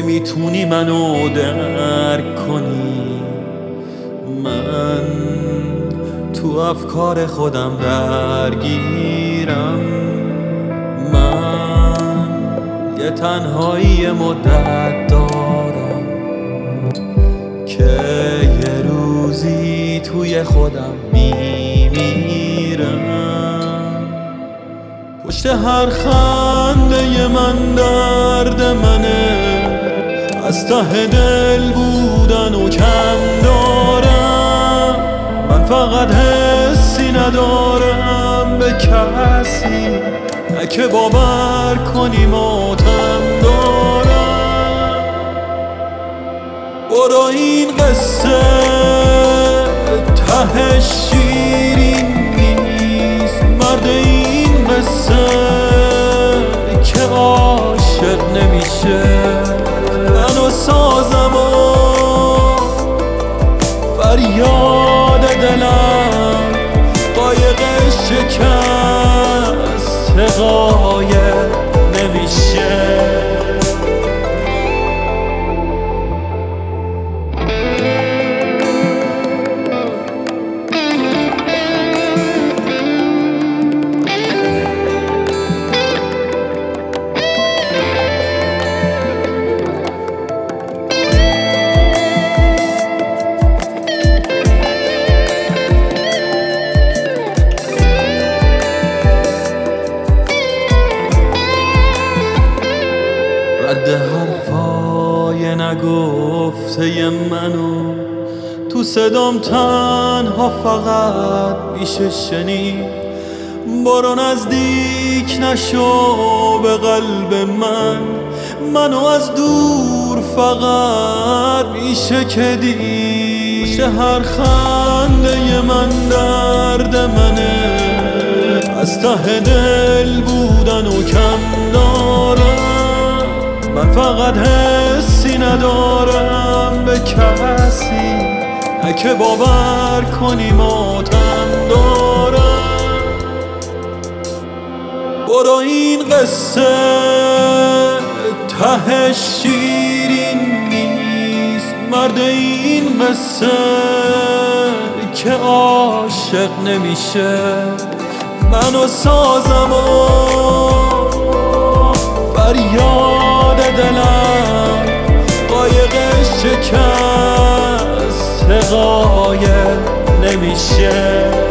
نمیتونی منو درک کنی. من تو افکار خودم درگیرم. من یه تنهایی مدت دارم که یه روزی توی خودم میمیرم. پشت هر خنده من درد منه، از ته دل بودن و کم دارم. من فقط حسی ندارم به کسی، نه که باور کنی ماتم دارم. برو این قصه ته شیرین نیست، مرد این قصه که عاشق نمیشه. منو سازم و فریاد دلم قایق شکست قایق نمیشه. رد حرفای نگفته منو تو صدام تنها فقط میشه شنید. برو نزدیک نشو به قلب من، منو از دور فقط میشه که دید. پشت هر خنده من درد منه، از ته دل بودن و کم دارم. من فقط حسی ندارم به کسی، نه که باور کنی ماتم دارم. برو این قصه ته شیرین نیست، مرد این قصه که عاشق نمیشه. منو سازم و فریاد دلم قایق شکست قایق نمیشه.